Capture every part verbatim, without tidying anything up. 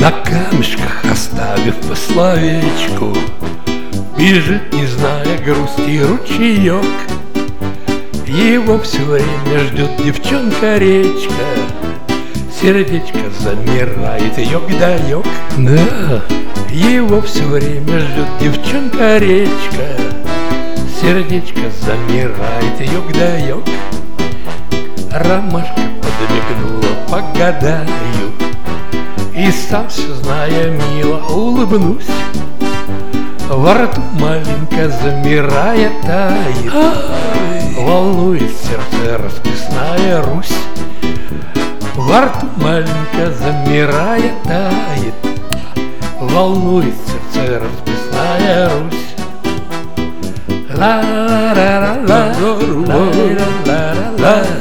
На камешках оставив по словечку, бежит, не зная грусти, ручеек. Его все время ждет девчонка-речка, сердечко замирает, ёк-да-ёк. Да, его все время ждет девчонка-речка, сердечко замирает, ёк-да-ёк. Ромашка подмигнула, погадаю, и сам все зная мило улыбнусь. Во рту маленько замирая тает, волнует сердце расписная Русь. Во рту маленько замирая тает, волнует сердце расписная Русь. Ла-ла-ла-ла-ла, ла-ла-ла-ла-ла,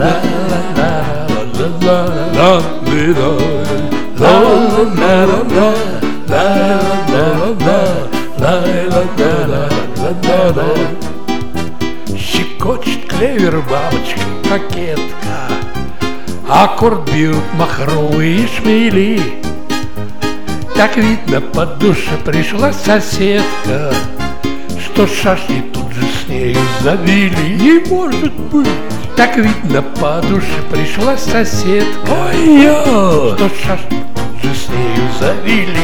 ла-ла-ла-ла-ла. Щекочет клевер бабочка, кокетка, аккорд бьют махровые шмели. Так видно, по душе пришла соседка, что шашни тут же с нею завели. Не может быть! Так видно, по душе пришла соседка, ой-ё, что шашни тут же с нею завели.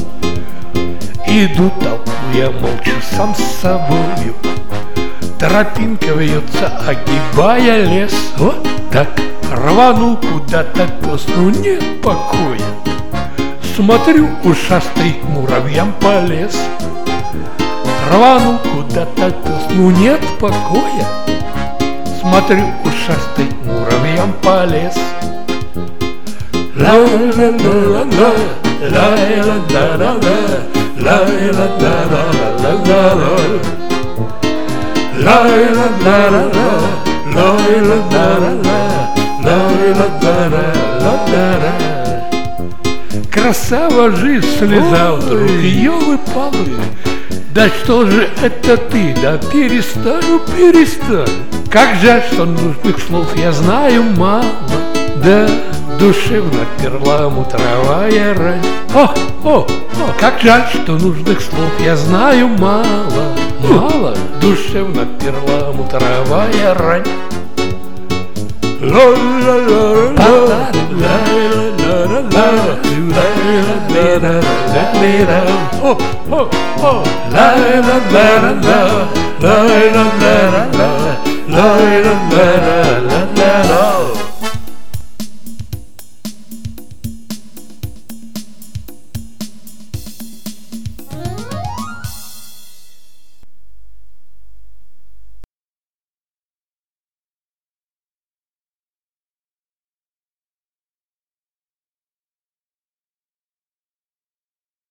Иду, толкуя молча сам с собою, тропинка вьется, огибая лес. Вот так рванул куда-то пес, ну нет покоя. Смотрю, ушастый к муравьям полез. Рванул куда-то пес, ну нет покоя. Смотрю, ушастый к муравьям полез. Ла-ла-ла-ла-ла, ла-ла-ла-ла-ла, ла-ла-ла-ла-ла-ла-ла, ла-ла-ла-ла-ла, ла-ла-ла-ла-ла, ла-ла-ла-ла-ла. Красава жизнь, слеза вдруг ее выпала. Да что же это ты, да перестань, перестань. Как жаль, что нужных слов я знаю мало, да душевно перламутровая рань. О, о, о, как жаль, что нужных слов я знаю мало, мало, душевно перламутровая рань. Ла-ла-ла-ла-ла, ла-ла-ла-ла-ла, ла-ла-ла-ла-ла.